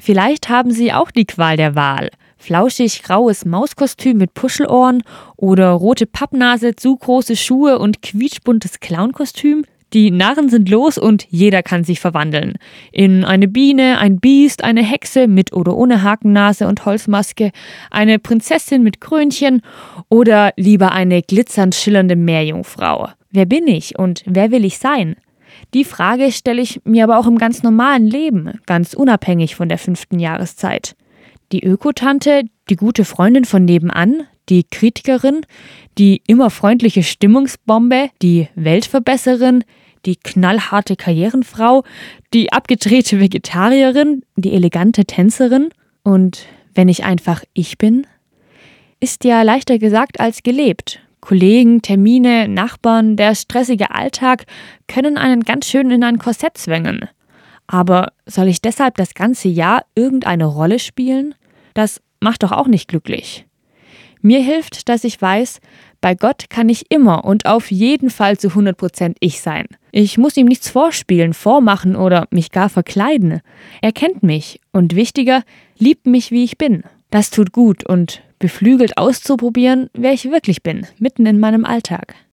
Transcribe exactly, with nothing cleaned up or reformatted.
Vielleicht haben Sie auch die Qual der Wahl. Flauschig graues Mauskostüm mit Puschelohren oder rote Pappnase, zu große Schuhe und quietschbuntes Clownkostüm? Die Narren sind los und jeder kann sich verwandeln. In eine Biene, ein Biest, eine Hexe mit oder ohne Hakennase und Holzmaske, eine Prinzessin mit Krönchen oder lieber eine glitzernd schillernde Meerjungfrau. Wer bin ich und wer will ich sein? Die Frage stelle ich mir aber auch im ganz normalen Leben, ganz unabhängig von der fünften Jahreszeit. Die Ökotante, die gute Freundin von nebenan, die Kritikerin, die immer freundliche Stimmungsbombe, die Weltverbesserin, die knallharte Karrierenfrau, die abgedrehte Vegetarierin, die elegante Tänzerin. Und wenn ich einfach ich bin? Ist ja leichter gesagt als gelebt. Kollegen, Termine, Nachbarn, der stressige Alltag können einen ganz schön in ein Korsett zwängen. Aber soll ich deshalb das ganze Jahr irgendeine Rolle spielen? Das macht doch auch nicht glücklich. Mir hilft, dass ich weiß, bei Gott kann ich immer und auf jeden Fall zu hundert Prozent ich sein. Ich muss ihm nichts vorspielen, vormachen oder mich gar verkleiden. Er kennt mich und wichtiger, liebt mich, wie ich bin. Das tut gut und beflügelt auszuprobieren, wer ich wirklich bin, mitten in meinem Alltag.